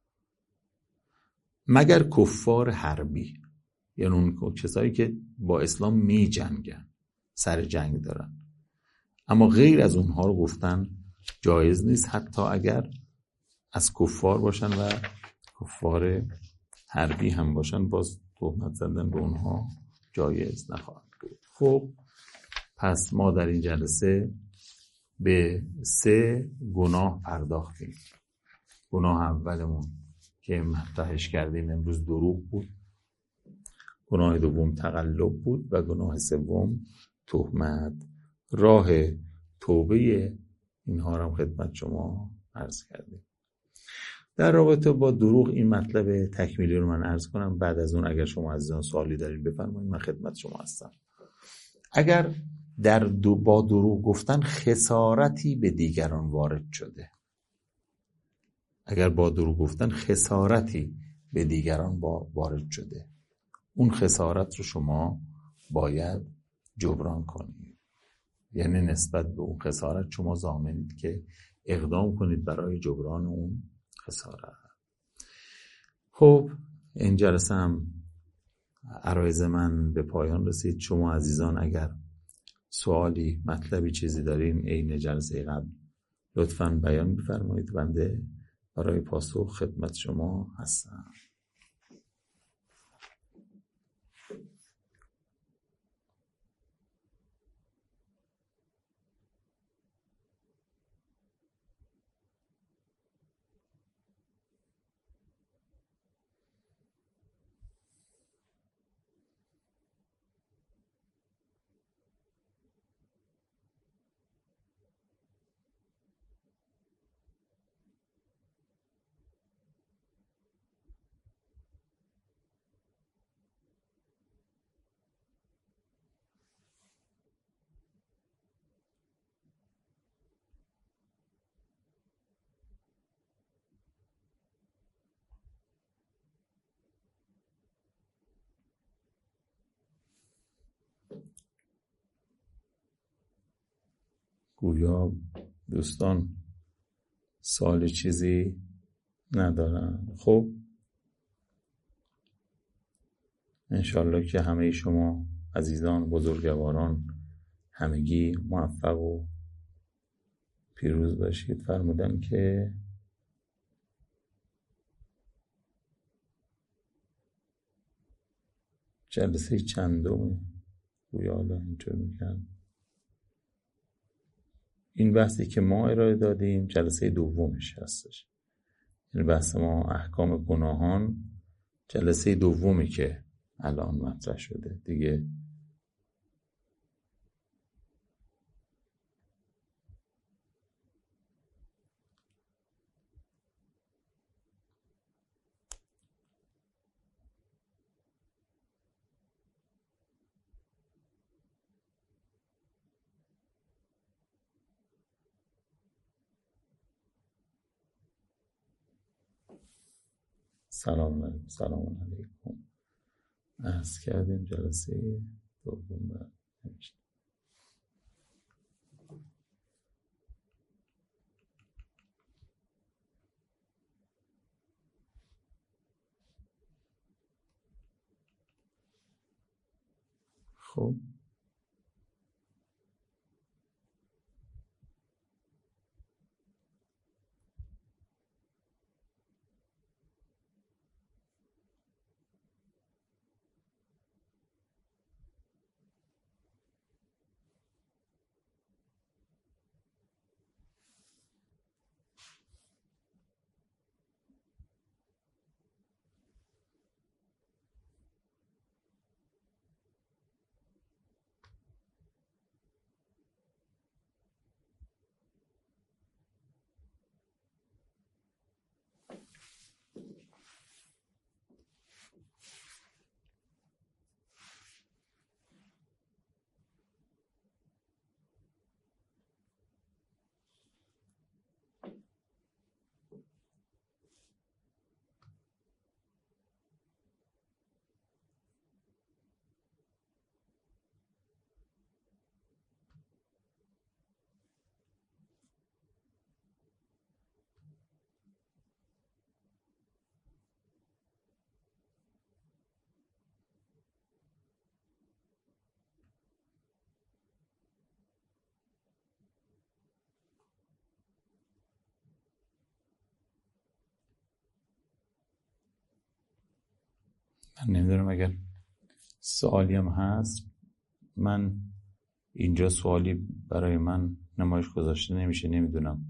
مگر کفار حربی، یعنی اون کسایی که با اسلام می جنگن، سر جنگ دارن. اما غیر از اونها رو گفتن جایز نیست، حتی اگر از کفار باشن و کفار حربی هم باشن، باز تهمت زدن به اونها جایز نخواهد بود. خب پس ما در این جلسه به سه گناه پرداختیم. گناه اولمون که مطرحش کردیم امروز دروغ بود، گناه دوم تقلب بود و گناه سوم تهمت. راه توبه اینها رو خدمت شما عرض کردیم. در رابطه با دروغ این مطلب تکمیلی رو من عرض کنم، بعد از اون اگر شما عزیزان سوالی دارین بفرمایید، من خدمت شما هستم. اگر در دو با دروغ گفتن خسارتی به دیگران وارد شده، اگر با دروغ گفتن خسارتی به دیگران با وارد شده، اون خسارت رو شما باید جبران کنید. یعنی نسبت به اون خسارت شما ضامنید که اقدام کنید برای جبران اون خسارت. خب این جلسه هم عرایض من به پایان رسید. شما عزیزان اگر سوالی، مطلبی، چیزی دارین عین جلسه قبل لطفاً بیان بفرمایید، بنده برای پاسخ خدمت شما هستم. گویا دوستان سوال چیزی ندارن. خب انشالله که همه شما عزیزان بزرگواران همگی موفق و پیروز باشید. فرمودن که جلسه چندم گویا الان اینطور میگن این بحثی که ما ارائه دادیم جلسه دومش هستش. این بحث ما احکام گناهان جلسه دومی که الان مطرح شده دیگه. سلام علیکم. سلام علیکم. عرض کردیم جلسه دوم و نوشت. خب من نمیدونم اگر سوالی هم هست. من اینجا سوالی برای من نمایش گذاشته نمیشه، نمیدونم.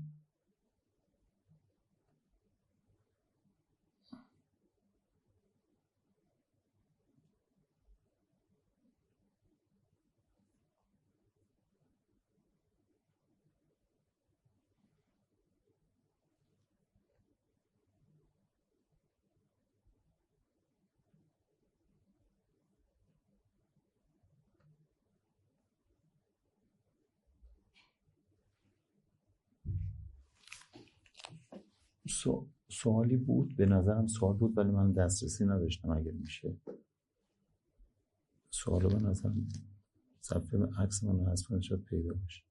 سوالی بود، به نظرم سوال بود ولی من دسترسی نداشتم. اگر میشه سوالو به نظرم صفحه عکس من حذف کنید شاید پیدا بشه.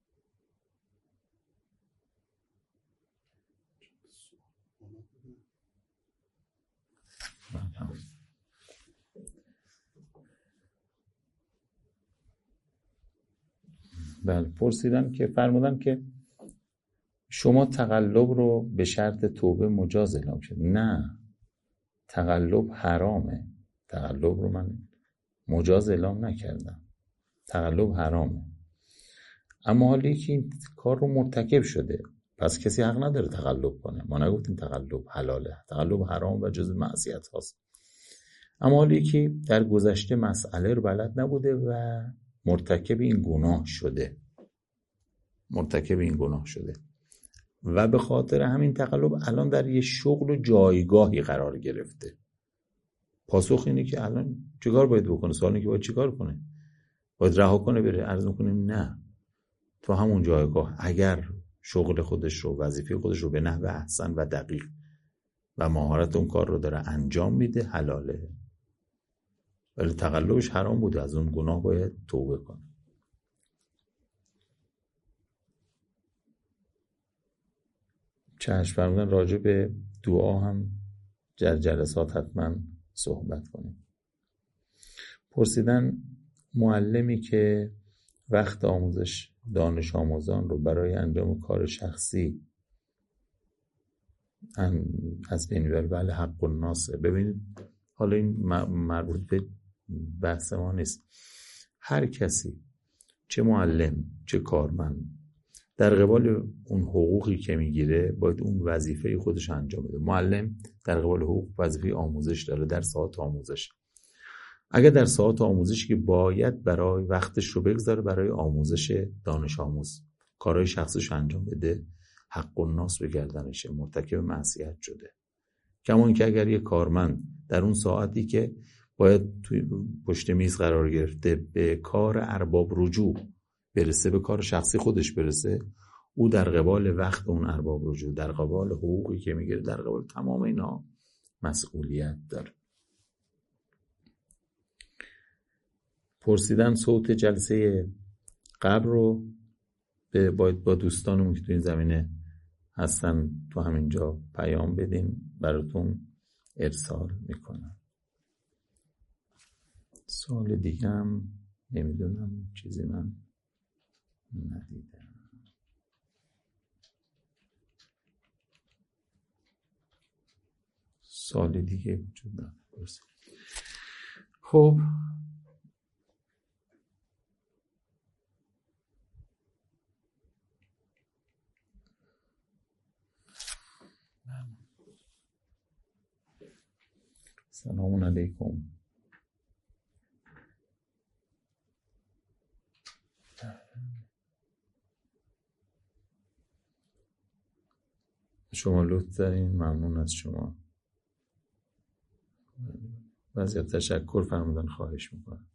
بله پرسیدم که فرمودم که شما تقلب رو به شرط توبه مجاز اعلام شد. نه، تقلب حرامه. تقلب رو من مجاز اعلام نکردم. تقلب حرامه. اما حالی که این کار رو مرتکب شده پس کسی حق نداره تقلب کنه. ما نگفتیم تقلب حلاله، تقلب حرام و جز معصیت هاست. اما حالی که در گذشته مسئله رو بلد نبوده و مرتکب این گناه شده مرتکب این گناه شده و به خاطر همین تقلب الان در یه شغل و جایگاهی قرار گرفته. پاسخ اینه که الان چیکار باید بکنه؟ سوال اینه که باید چیکار کنه؟ باید رها کنه بره؟ عرض می‌کنیم نه، تو همون جایگاه اگر شغل خودش رو، وظیفه خودش رو به نحو احسن و دقیق و مهارت اون کار رو داره انجام میده حلاله، ولی تقلبش حرام بوده، از اون گناه باید توبه کنه. چشم فرمودن راجع به دعا هم در جلسات حتما صحبت کنیم. پرسیدن معلمی که وقت آموزش دانش آموزان رو برای انجام کار شخصی از بین میبره، بله حق الناسه. ببینید حالا این مربوط به بحث ما نیست. هر کسی، چه معلم چه کارمند، در قبال اون حقوقی که میگیره باید اون وظیفه خودش انجام بده. معلم در قبال حقوق وظیفه آموزش داره در ساعات آموزش. اگر در ساعات آموزشی که باید برای وقتش رو بگذاره برای آموزش دانش آموز، کارهای شخصش انجام بده، حق الناس به گردنشه، مرتکب معصیت شده. کما اینکه اگر یه کارمند در اون ساعتی که باید توی پشت میز قرار گرفته به کار ارباب رجوع برسه، به کار شخصی خودش برسه، او در قبال وقت اون ارباب رجوع، در قبال حقوقی که میگیره، در قبال تمام اینا مسئولیت داره. پرسیدن صوت جلسه قبل رو به باید با دوستانمون که تو این زمینه هستن تو همینجا پیام بدیم، براتون ارسال میکنم. سوال دیگه هم نمیدونم، چیزی من ندیدم. سوال دیگه وجود نداره. خب سلام علیکم. شما لطف دارین، ممنون از شما. بعضی تشکر فرمودن، خواهش میکنم.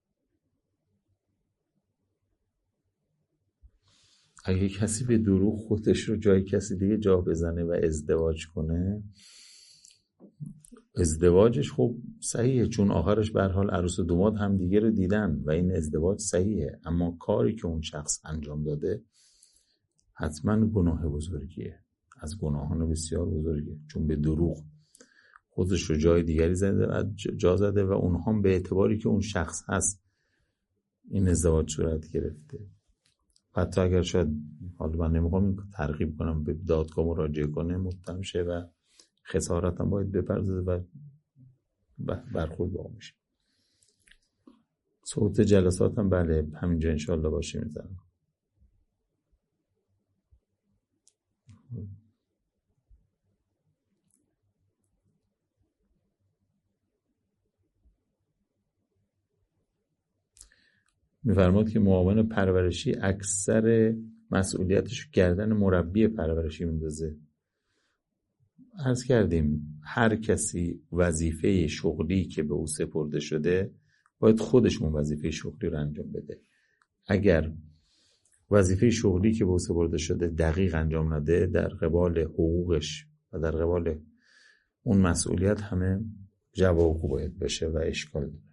اگه کسی به دروغ خودش رو جای کسی دیگه جا بزنه و ازدواج کنه، ازدواجش خب صحیحه، چون آخرش به هر حال عروس و داماد هم دیگه رو دیدن و این ازدواج صحیحه. اما کاری که اون شخص انجام داده حتما گناه بزرگیه، از گناهان بسیار بزرگیه، چون به دروغ خودش رو جای دیگری زده و جا زده و اونها هم به اعتباری که اون شخص هست این ازدواج صورت گرفته. حتی اگر شاید، حالا من نمیخوام ترغیب کنم به دادگاه مراجعه کنه، متهم شه و خسارت هم باید بپردازه و برخورد با اون میشه. صوت جلسات هم بله همینجا انشاءالله باشه میذارم. میفرماد که معاون پرورشی اکثر مسئولیتش گردن مربی پرورشی میندازه. عرض کردیم هر کسی وظیفه شغلی که به او سپرده شده باید خودش اون وظیفه شغلی رو انجام بده. اگر وظیفه شغلی که به او سپرده شده دقیق انجام نده، در قبال حقوقش و در قبال اون مسئولیت همه جوابگو باید بشه و اشکال داره.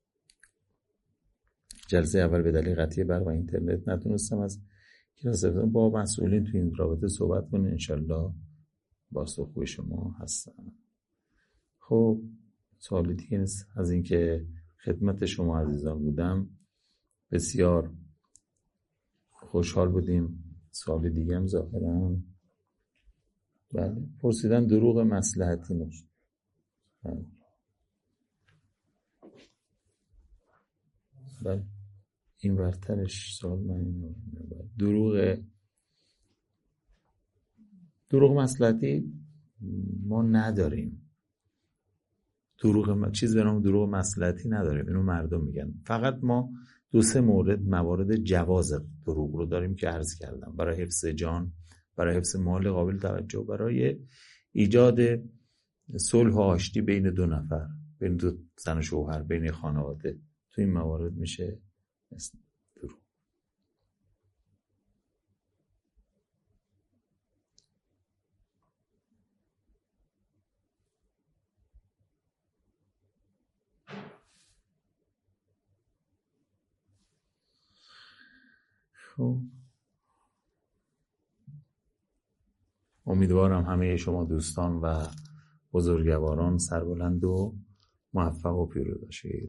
جلسه اول به دلیل قطعی برق و اینترنت نتونستم از کلاس با مسئولین تو این رابطه صحبت کنیم، انشالله پاسخگوی شما هستم. خب سوال دیگه نیست. از اینکه خدمت شما عزیزان بودم بسیار خوشحال بودیم. سوال دیگه هم ظاهراً بله پرسیدن دروغ مصلحتی نشد. بله بله این ورترش سوال من اینو دروغ دروغ مصلحتی ما نداریم. دروغ چیز به نام دروغ مصلحتی نداریم، اینو مردم میگن. فقط ما دو سه مورد موارد جواز دروغ رو داریم که عرض کردم، برای حفظ جان، برای حفظ مال قابل توجه، برای ایجاد صلح و آشتی بین دو نفر، بین دو زن و شوهر، بین خانواده. تو این موارد میشه دروغ. خب امیدوارم همه شما دوستان و بزرگواران سربلند و موفق و پیروز باشید.